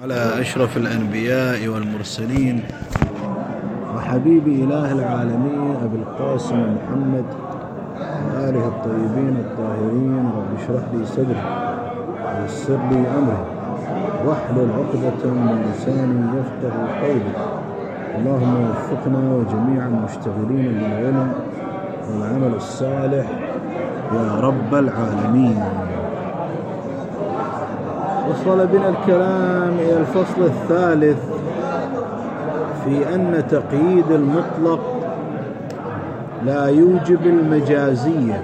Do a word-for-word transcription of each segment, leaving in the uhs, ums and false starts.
على أشرف الأنبياء والمرسلين وحبيب إله العالمين أبي القاسم محمد وآله الطيبين الطاهرين. رب اشرح لي صدري ويسر لي أمري واحلل عقدة من لساني يفقهوا قولي. اللهم وفقنا وجميع المشتغلين بالعلم والعمل الصالح يا رب العالمين. وصل بنا الكلام إلى الفصل الثالث في أن تقييد المطلق لا يوجب المجازية.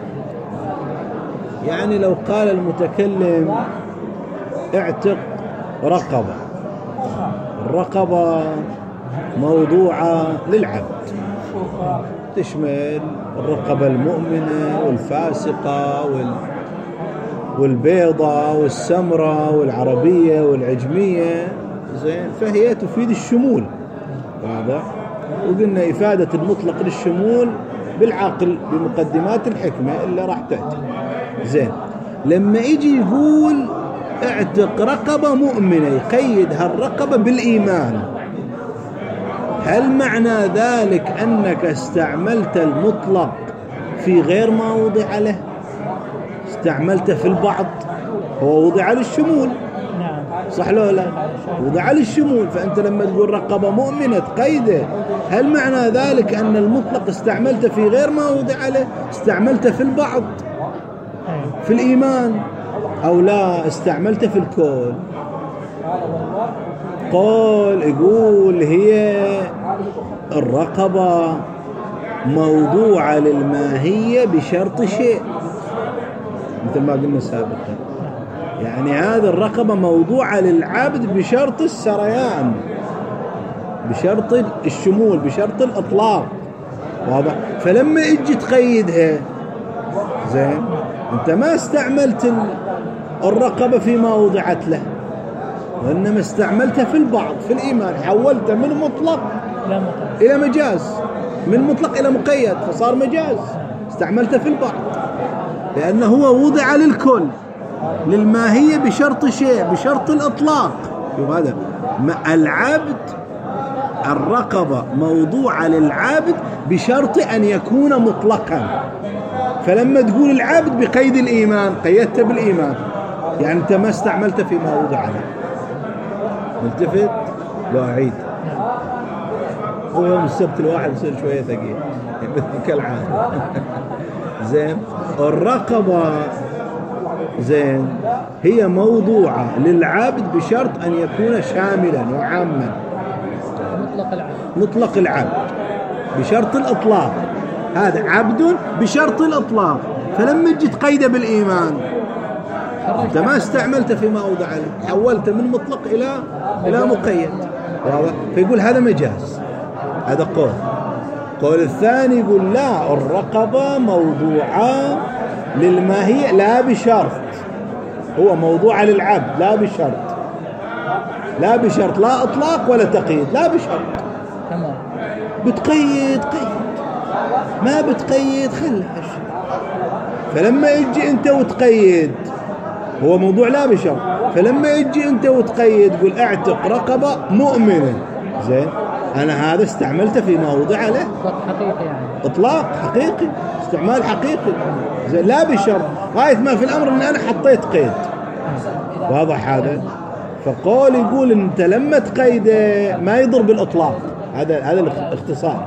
يعني لو قال المتكلم اعتق رقبة، الرقبة موضوعة للعبد، تشمل الرقبة المؤمنة والفاسقة وال والبيضة والسمرة والعربية والعجمية، زين، فهي تفيد الشمول، واضح. وقلنا إفادة المطلق للشمول بالعقل بمقدمات الحكمة اللي راح تأتي. زين، لما يجي يقول اعتق رقبة مؤمنة يقيد هالرقبة بالإيمان، هل معنى ذلك أنك استعملت المطلق في غير ما وضع له؟ استعملته في البعض، هو وضع للشمول، صح لو لا؟ وضع للشمول، فأنت لما تقول رقبة مؤمنة تقيده، هل معنى ذلك أن المطلق استعملته في غير ما وضع له؟ استعملته في البعض في الإيمان، أو لا استعملته في الكل؟ قول يقول هي الرقبة موضوعة للماهية بشرط شيء، مثل ما قلنا سابقا. يعني هذه الرقبة موضوعة للعبد بشرط السريان، بشرط الشمول، بشرط الإطلاق، واضح. فلما اجي تقيدها، زين، انت ما استعملت الرقبة فيما وضعت له، وإنما استعملتها في البعض في الإيمان، حولتها من مطلق إلى مجاز، من مطلق إلى مقيد، فصار مجاز. استعملتها في البعض لأنه هو وضع للكل، للماهية بشرط شيء، بشرط الإطلاق. هذا العبد، الرقبة موضوعة للعبد بشرط أن يكون مطلقا. فلما تقول العبد بقيد الإيمان قيدته بالإيمان، يعني أنت ما استعملته فيما وضع له. ملتفت؟ لو أعيد، هو يوم السبت الواحد يصير شوية ثقيل كالعادة. زين، الرقبة زين هي موضوعة للعبد بشرط أن يكون شاملا وعاما، مطلق العبد، مطلق العبد بشرط الإطلاق. هذا عبد بشرط الإطلاق. فلما جيت قيده بالإيمان، أنت ما استعملته فيما أوضع له، حولته من مطلق إلى إلى مقيد، واضح. فيقول هذا مجاز. هذا قول. قول الثاني يقول لا، الرقبة موضوعة للماهية لا بشرط، هو موضوع للعبد لا بشرط، لا بشرط، لا إطلاق ولا تقييد، لا بشرط. تمام. بتقيد قيد، ما بتقيد خلها. فلما يجي أنت وتقيد، هو موضوع لا بشرط، فلما يجي أنت وتقيد قل اعتق رقبة مؤمنة، زين، أنا هذا استعملته فيما وضع له، إطلاق حقيقي، يعني إطلاق حقيقي، استعمال حقيقي، زين، لا بشرط. غاية ما في الأمر أن أنا حطيت قيد، واضح هذا. فقول يقول أنت لما تقيده ما يضر بالإطلاق، هذا هذا الاختصار.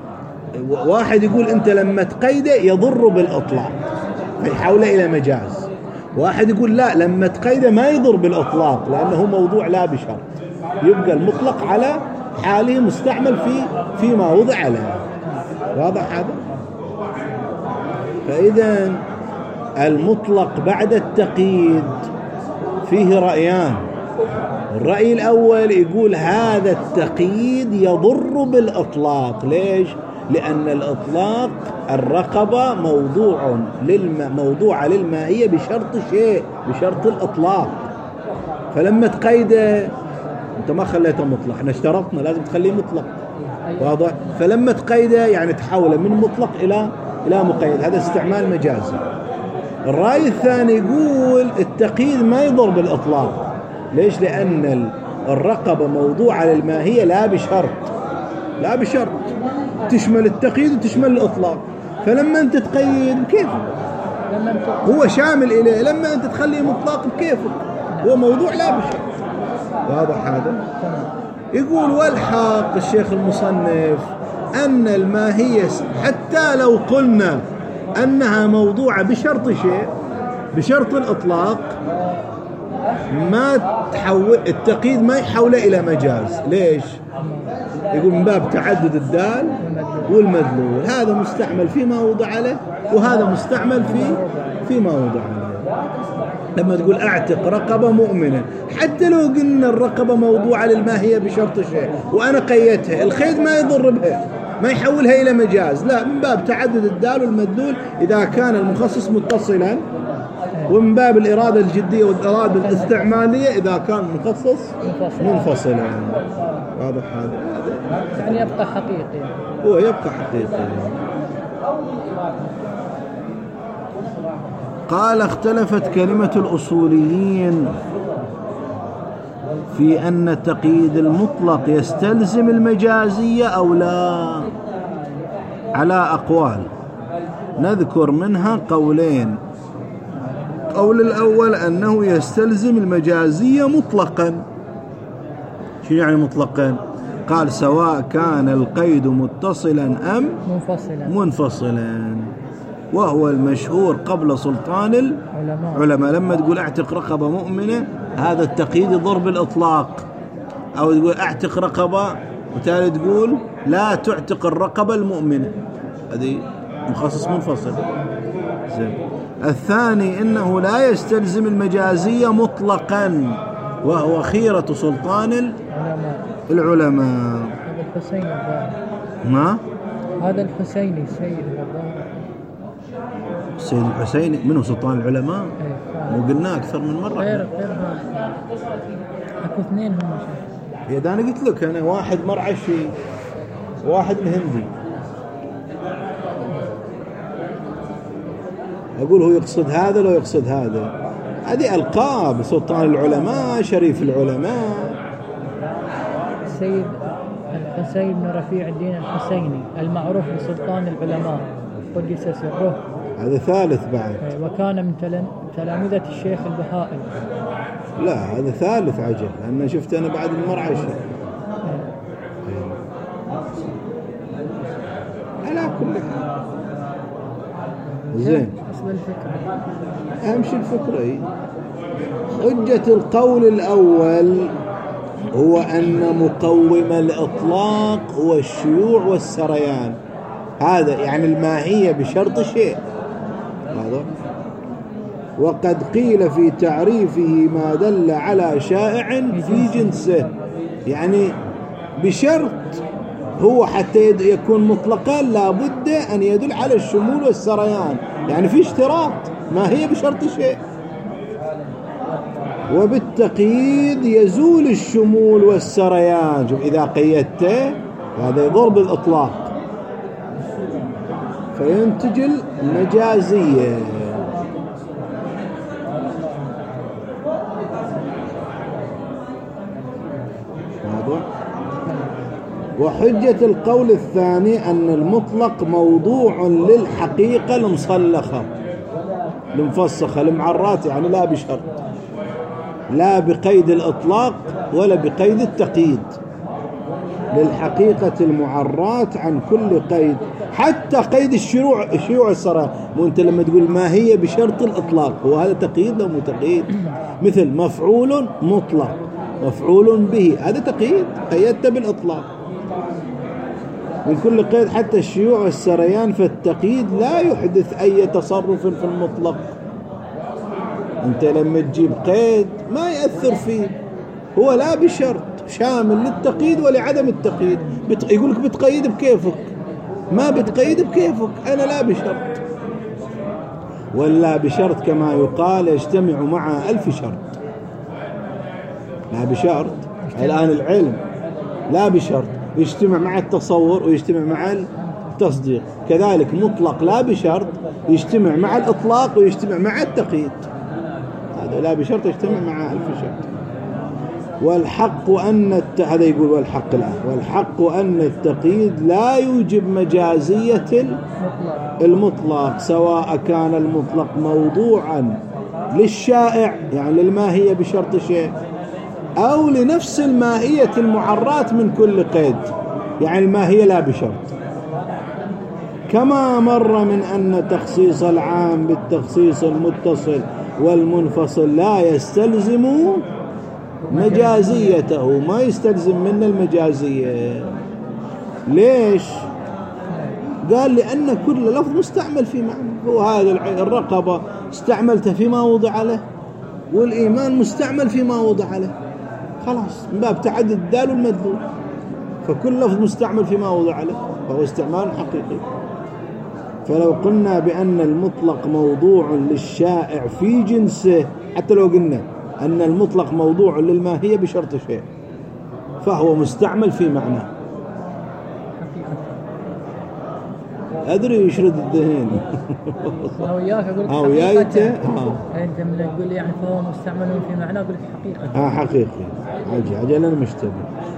واحد يقول أنت لما تقيده يضر بالإطلاق فيحوله إلى مجاز. واحد يقول لا، لما تقيده ما يضر بالإطلاق لأنه موضوع لا بشرط، يبقى المطلق على حاله مستعمل في فيما وضع له، واضح هذا. فإذا المطلق بعد التقييد فيه رأيان. الرأي الأول يقول هذا التقييد يضر بالإطلاق. ليش؟ لأن الإطلاق الرقبة موضوع للم... موضوعة للماهية بشرط شيء، بشرط الإطلاق. فلما تقيده أنت ما خليته مطلق، احنا اشترطنا لازم تخليه مطلق، واضح. فلما تقيده يعني تحوله من مطلق إلى إلى مقيد، هذا استعمال مجازي. الرأي الثاني يقول التقييد ما يضر بالإطلاق، ليش؟ لأن الرقبة موضوعة للماهية لا بشرط، لا بشرط تشمل التقييد وتشمل الإطلاق. فلما أنت تقيد بكيفك، هو شامل إليه. لما أنت تخليه مطلق بكيفك، هو موضوع لا بشرط. واضح هذا؟ يقول والحق الشيخ المصنف أن الماهية حتى لو قلنا أنها موضوعة بشرط شيء، بشرط الإطلاق، ما تحول التقييد، ما يحوله إلى مجاز. ليش؟ يقول من باب تعدد الدال والمدلول، هذا مستعمل فيما وضع له وهذا مستعمل في فيما وضع له. لما تقول أعتق رقبة مؤمنة، حتى لو قلنا الرقبة موضوعة للماهية بشرط شيء وأنا قيدتها، الخيد ما يضر بها، ما يحولها إلى مجاز، لا، من باب تعدد الدال والمدلول إذا كان المخصص متصلا، ومن باب الإرادة الجدية والإرادة الاستعمالية إذا كان المخصص منفصلا. واضح هذا؟ يعني يبقى حقيقي، هو يبقى حقيقي. قال اختلفت كلمة الأصوليين في أن التقييد المطلق يستلزم المجازية أو لا، على أقوال، نذكر منها قولين. قول الأول أنه يستلزم المجازية مطلقا. شو يعني مطلقا؟ قال سواء كان القيد متصلا أم منفصلا منفصلا، وهو المشهور قبل سلطان العلماء. لما تقول اعتق رقبة مؤمنة، هذا التقييد يضر بالإطلاق. أو تقول اعتق رقبة وتالي تقول لا تعتق الرقبة المؤمنة، هذه مخصص منفصل. زين. الثاني إنه لا يستلزم المجازية مطلقا، وهو خيرة سلطان العلماء. هذا الحسين ما هذا الحسيني سيد الظاهر، السيد الحسيني منه سلطان العلماء. مو قلنا أكثر من مرة؟ غير غير هذا، اكو اثنين هم شيخ. يا أنا قلت لك أنا واحد مرعشي واحد الهندي. أقول هو يقصد هذا لو يقصد هذا، هذه ألقاب. سلطان العلماء، شريف العلماء. السيد الحسين بن رفيع الدين الحسيني المعروف بسلطان العلماء قدس سره، هذا ثالث بعد. وكان من تلامذة الشيخ البهائي. لا هذا ثالث عجل، لأن شفت أنا بعد المرعشي. على كل حال زين. أهم شيء الفكرة. حجة القول الأول هو أن مقوم الإطلاق هو الشيوع والسريان، هذا يعني الماهية بشرط شيء هذا. وقد قيل في تعريفه ما دل على شائع في جنسه، يعني بشرط هو حتى يكون مطلقا لابد أن يدل على الشمول والسريان، يعني في اشتراط ما هي بشرط شيء. وبالتقييد يزول الشمول والسريان. شوف إذا قيدته هذا يضر بالإطلاق فينتج المجازية. وحجة القول الثاني أن المطلق موضوع للحقيقة المصلخة المفسخة المعرات، يعني لا بشرط، لا بقيد الإطلاق ولا بقيد التقييد، للحقيقة المعرات عن كل قيد، حتى قيد الشيوع الشيوع السرى. وانت لما تقول ما هي بشرط الإطلاق، وهذا تقييد لو متقيد، مثل مفعول مطلق، مفعول به، هذا تقييد قيدت بالإطلاق من كل قيد حتى الشيوع والسريان. فالتقييد لا يحدث أي تصرف في المطلق. انت لما تجيب قيد ما يأثر فيه، هو لا بشرط، شامل للتقييد ولعدم التقييد. يقولك بتقيد بكيفك، ما بتقيد بكيفك، أنا لا بشرط. ولا بشرط كما يقال يجتمع مع ألف شرط. لا بشرط الآن العلم لا بشرط، يجتمع مع التصور ويجتمع مع التصديق. كذلك مطلق لا بشرط يجتمع مع الإطلاق ويجتمع مع التقييد. هذا لا بشرط يجتمع مع ألف شرط. والحق أن الت... هذا يقول والحق الآن والحق أن التقييد لا يوجب مجازية المطلق، سواء كان المطلق موضوعا للشائع يعني للماهية بشرط شيء، أو لنفس الماهية المعرات من كل قيد يعني الماهية لا بشرط. كما مر من أن تخصيص العام بالتخصيص المتصل والمنفصل لا يستلزم مجازيته، ما يستلزم منا المجازية. ليش؟ قال لأن كل لفظ مستعمل في معنى، هو هذا الرقبة استعملته فيما وضع له، والإيمان مستعمل فيما وضع له، خلاص من باب تعدد الدال والمدلول، فكل لفظ مستعمل فيما وضع له فهو استعمال حقيقي. فلو قلنا بأن المطلق موضوع للشائع في جنسه، حتى لو قلنا أن المطلق موضوع للماهية بشرط شيء، فهو مستعمل في معناه. أدري يشرد الدهين أو إياك أقول لك أو يايته أنت من تقول لي يعني فهو مستعمل في معناه، أقول لك حقيقة. آه حقيقي عجل عجل أنا مشتبه.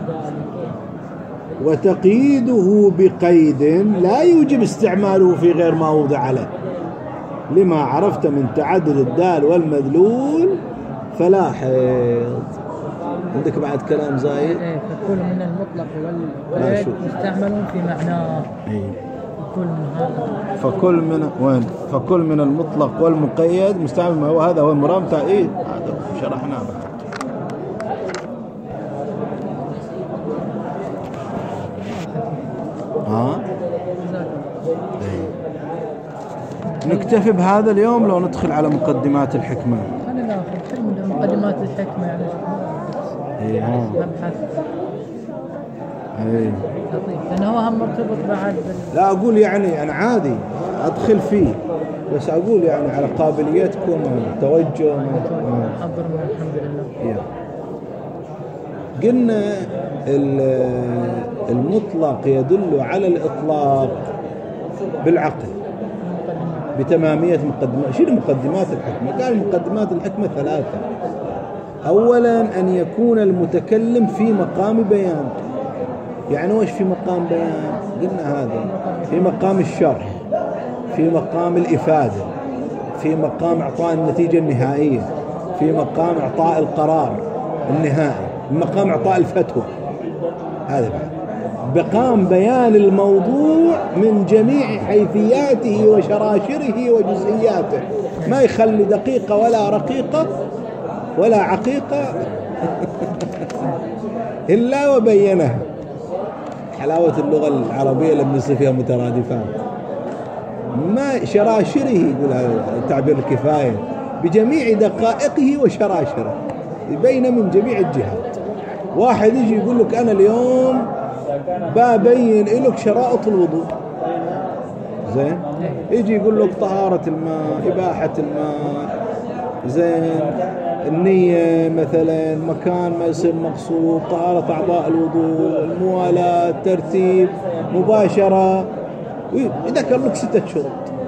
وتقييده بقيد لا يوجب استعماله في غير ما وضع له، لما عرفت من تعدد الدال والمدلول فلاحظ. عندك بعد كلام زايد؟ إيه فكل من المطلق والقيد مستعمل في معناه. إيه فكل من هذا فكل من وين فكل من المطلق والمقيد مستعمل، ما هو هذا هو المرام تاع إيه هذا شرحناه بعد. ها نكتفي بهذا اليوم، لو ندخل على مقدمات الحكمة. أنا لا أخذ من مقدمات الحكمة يعني إيه ها مبحث إيه لطيف، لأنه هو هم مرتبط بعد بال... لا أقول يعني أنا عادي أدخل فيه، بس أقول يعني على قابليتكم توجه حضر من الحمد لله. قلنا المطلق يدل على الإطلاق بالعقل بتمامية مقدمات. شنو مقدمات الحكمة؟ قال مقدمات الحكمة ثلاثة. أولا أن يكون المتكلم في مقام بيان. يعني وش في مقام بيان؟ قلنا هذا في مقام الشرح، في مقام الإفادة، في مقام إعطاء النتيجة النهائية، في مقام إعطاء القرار النهائي، مقام إعطاء الفتوى. هذا بقام بيان الموضوع من جميع حيثياته وشراشره وجزئياته، ما يخلي دقيقة ولا رقيقة ولا عقيقة إلا وبينها. حلاوة اللغة العربية لما يصير فيها مترادفات، ما شراشره يقول هذا التعبير الكفاية، بجميع دقائقه وشراشره يبين من جميع الجهات. واحد يجي يقول لك أنا اليوم ببين لك شرائط الوضوء، زين، يجي يقول لك طهارة الماء، إباحة الماء، زين، النية مثلا، مكان ما يصير مقصود، طهارة أعضاء الوضوء، الموالاة، ترتيب، مباشرة، ويذكر لك ستة شروط.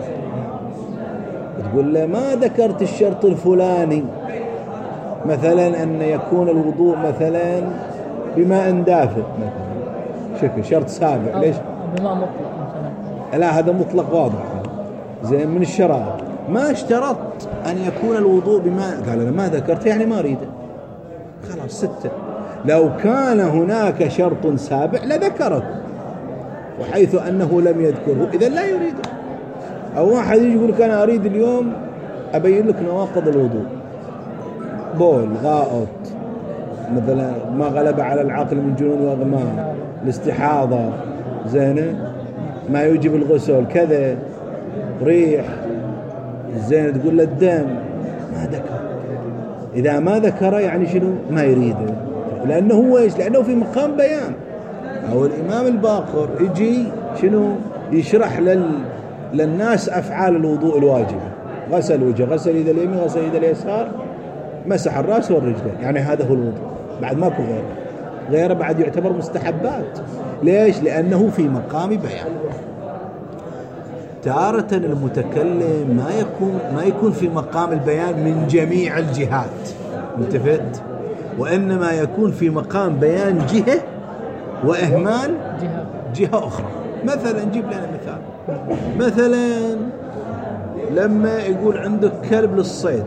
تقول له ما ذكرت الشرط الفلاني، مثلا أن يكون الوضوء مثلا بماء دافئ مثلا، شكل شرط سابع. ليش؟ بماء مطلق مثلا. لا هذا مطلق واضح زين من الشرائط. ما اشترطت أن يكون الوضوء بماء، قال أنا ما ذكرت يعني ما أريده، خلاص ستة. لو كان هناك شرط سابع لذكره، وحيث أنه لم يذكره إذن لا يريده. أو واحد يجي يقول لك أنا أريد اليوم أبين لك نواقض الوضوء، بول، غائط مثلا، ما غلب على العقل من جنون وأغماء، الاستحاضة، زينة، ما يوجب الغسل كذا، ريح، زين، تقول له الدم، ما ذكر. إذا ما ذكر يعني شنو؟ ما يريده، لأنه هو إيش؟ لأنه في مقام بيان. أو الإمام الباقر يجي شنو؟ يشرح لل... للناس أفعال الوضوء الواجبة، غسل وجه، غسل يد اليمين، غسل يد اليسار، مسح الرأس والرجلين، يعني هذا هو الوضوء، بعد ماكو غيره. غيره بعد يعتبر مستحبات. ليش؟ لأنه في مقام بيان. تارة المتكلم ما يكون ما يكون في مقام البيان من جميع الجهات، انتفت؟ وإنما يكون في مقام بيان جهة وإهمال جهة جهة أخرى. مثلا نجيب لنا مثال، مثلا لما يقول عندك كلب للصيد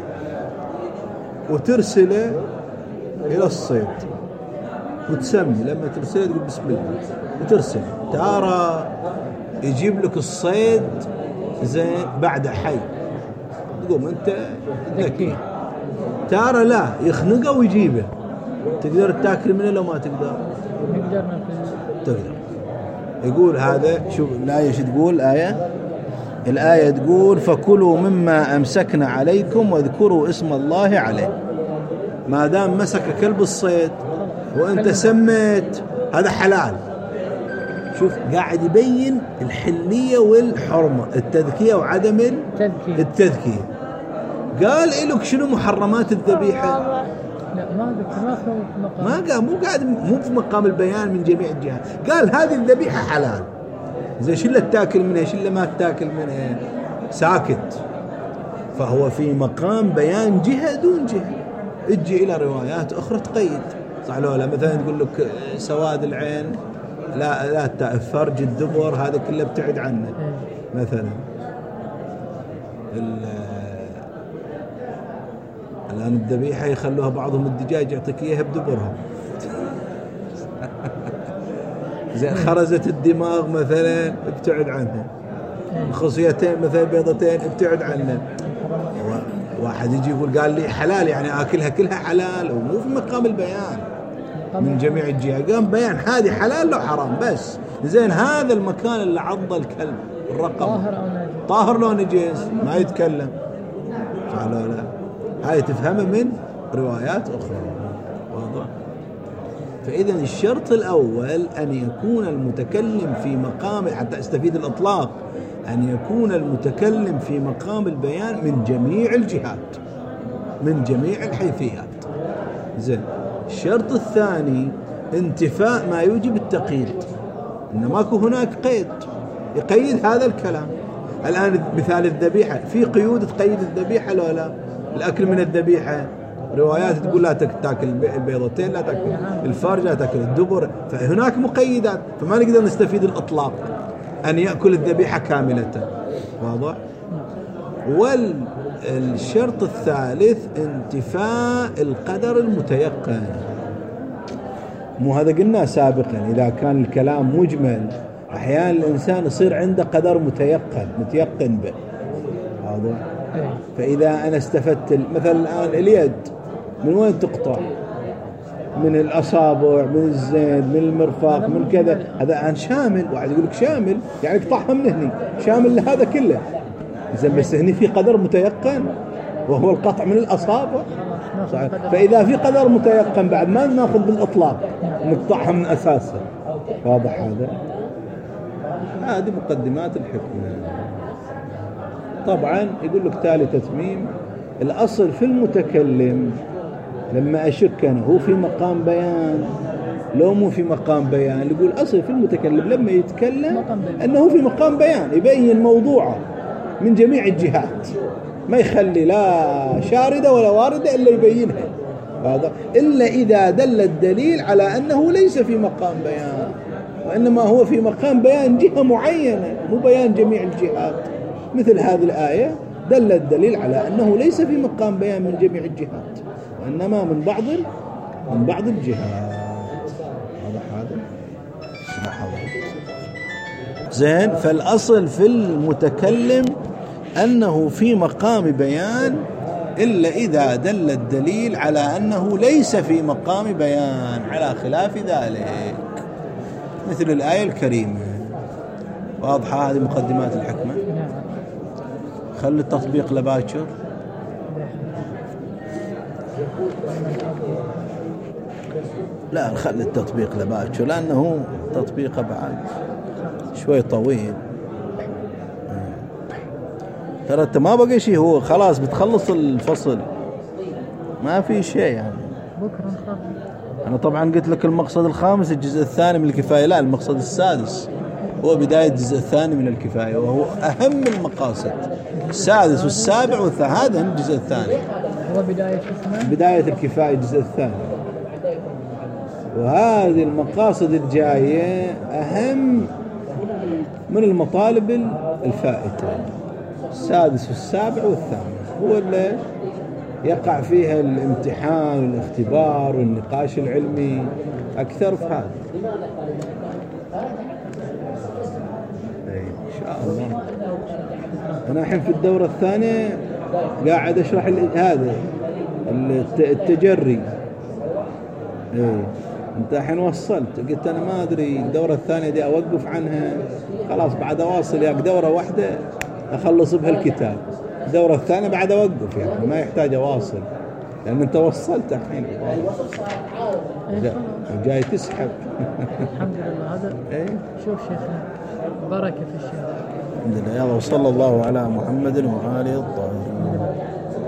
وترسله إلى الصيد وتسمي، لما ترسله تقول بسم الله وترسل، ترى يجيب لك الصيد زين بعد حي، تقوم أنت ذكي. ترى لا يخنقه ويجيبه، تقدر تاكل منه لو ما تقدر؟ نقدر ناكل. تقدر. يقول هذا، شوف الآية شو تقول؟ الآية الآية تقول فكلوا مما أمسكنا عليكم واذكروا اسم الله عليه. ما دام مسك كلب الصيد وأنت سميت هذا حلال. شوف قاعد يبين الحلية والحرمة، التذكية وعدم تذكية. التذكية. قال إلك شنو محرمات الذبيحة؟ لا ما ذكر، ما في مقام. ما قال، مو قاعد، مو في مقام البيان من جميع الجهات. قال هذه الذبيحة حلال، زي شلة تاكل منها شلة ما تاكل منها، ساكت. فهو في مقام بيان جهة دون جهة. اجي إلى روايات أخرى تقيد، صح لو لا؟ مثلا تقول لك سواد العين لا لا، فرج الدبر هذا كله ابتعد عنه. مثلا الآن الذبيحة يخلوها بعضهم الدجاج يعطيك إياها بدبرها. زي خرزة الدماغ مثلا ابتعد عنها، الخصيتين مثلا بيضتين ابتعد عنها. واحد يجي يقول قال لي حلال يعني آكلها كلها حلال، ومو في مقام البيان من جميع الجهات. قام بيان هذه حلال لو حرام بس. زين هذا المكان اللي عض الكلب الرقم طاهر أو نجس، طاهر لو نجس ما يتكلم، صح لو لا؟ هاي تفهمه من روايات أخرى، واضح؟ فإذا الشرط الأول أن يكون المتكلم في مقام، حتى استفيد الإطلاق، أن يكون المتكلم في مقام البيان من جميع الجهات، من جميع الحيثيات. زين. الشرط الثاني انتفاء ما يوجب التقييد، إن ماكو هناك قيد يقيد هذا الكلام. الآن مثال الذبيحة، في قيود تقيد الذبيحة لو لا؟ الأكل من الذبيحة روايات تقول لا تاكل البيضتين، لا تاكل الفرج، لا تاكل الدبر، فهناك مقيدات، فما نقدر نستفيد الإطلاق أن يأكل الذبيحة كاملة، واضح؟ والشرط الثالث انتفاء القدر المتيقن. مو هذا قلنا سابقا، إذا كان الكلام مجمل أحيانا الإنسان يصير عنده قدر متيقن متيقن به، واضح؟ فإذا أنا استفدت مثلا الآن اليد من وين تقطع؟ من الأصابع، من الزين، من المرفق، من كذا، هذا الآن شامل. واحد يقول لك شامل يعني اقطعها من هني، شامل لهذا كله. إذا بس هني في قدر متيقن وهو القطع من الأصابع. فإذا في قدر متيقن بعد ما ناخذ بالإطلاق نقطعها من أساسها، واضح هذا؟ هذه مقدمات الحكمة. طبعا يقول لك تالي تتميم، الأصل في المتكلم لما أشك أنا هو في مقام بيان لو مو في مقام بيان، يقول أصل في المتكلم لما يتكلم أنه في مقام بيان، يبين موضوعه من جميع الجهات، ما يخلي لا شاردة ولا واردة إلا يبينها، هذا إلا إذا دل الدليل على أنه ليس في مقام بيان، وإنما هو في مقام بيان جهة معينة مو بيان جميع الجهات. مثل هذه الآية دل الدليل على أنه ليس في مقام بيان من جميع الجهات، وإنما من بعض من بعض الجهات. هذا زين. فالأصل في المتكلم أنه في مقام بيان إلا إذا دل الدليل على أنه ليس في مقام بيان، على خلاف ذلك مثل الآية الكريمة. واضحة هذه مقدمات الحكمة. خلي التطبيق لباكر. لا نخلي التطبيق لباكر لأنه تطبيقه بعد شوي طويل. ترى انت ما بقى شيء، هو خلاص بتخلص الفصل ما في شيء يعني. أنا طبعا قلت لك المقصد الخامس الجزء الثاني من الكفاية، لا المقصد السادس هو بداية الجزء الثاني من الكفاية، وهو أهم المقاصد. السادس والسابع والثامن هذا الجزء الثاني. هو بداية شو اسمه؟ بداية الكفاية الجزء الثاني. وهذه المقاصد الجاية أهم من المطالب الفائتة، السادس والسابع والثامن هو اللي يقع فيها الامتحان والاختبار والنقاش العلمي أكثر في هذا. إن شاء الله. أنا الحين في الدورة الثانية قاعد أشرح هذا التجري. إيه. أنت الحين وصلت، قلت أنا ما أدري الدورة الثانية دي أوقف عنها، خلاص بعد أواصل ياك دورة واحدة أخلص بها الكتاب، الدورة الثانية بعد أوقف، يعني ما يحتاج أواصل لأن أنت وصلت الحين جاي تسحب. الحمد لله. هذا إيه؟ شوف شيخنا بركة في الشيخ. الحمد لله. يلا وصلى الله على محمد وآله الطاهرين.